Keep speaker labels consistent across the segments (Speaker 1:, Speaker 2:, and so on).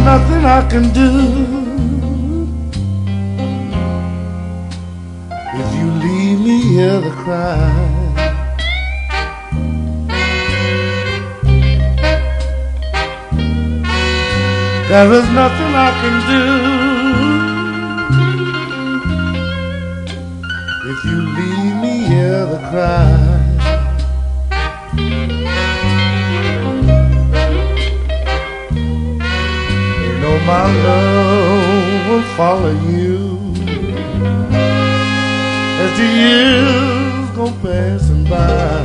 Speaker 1: nothing I can do if you leave me here to cry. There is nothing I can do if you leave me here to cry. You know my love will follow you as the years go passing by.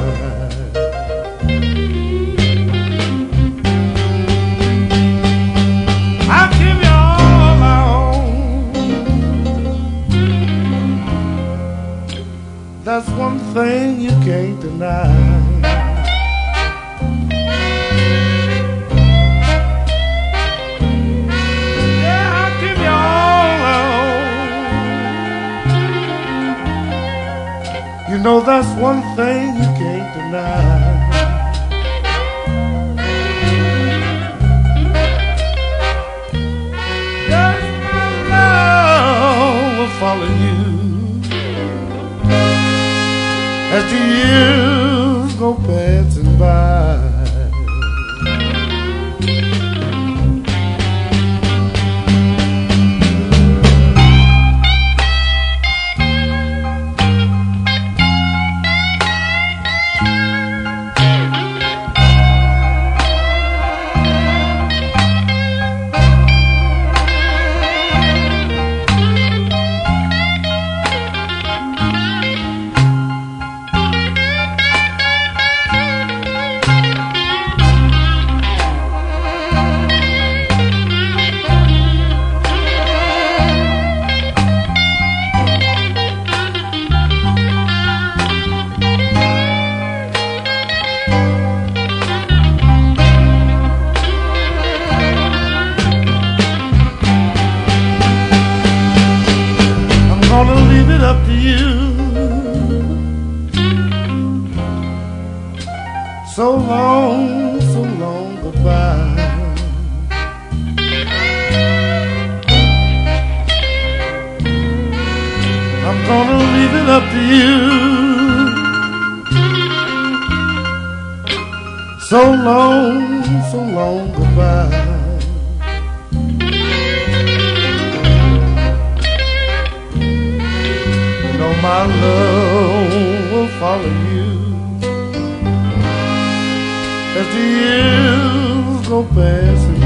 Speaker 1: That's one thing you can't deny. Yeah, I'll give you all I own. You know that's one thing you can't deny. Yes, my love will follow you as the years go passing by. I'm gonna leave it up to you. So long, goodbye. I'm gonna leave it up to you. So long, goodbye. My love will follow you as the years go past.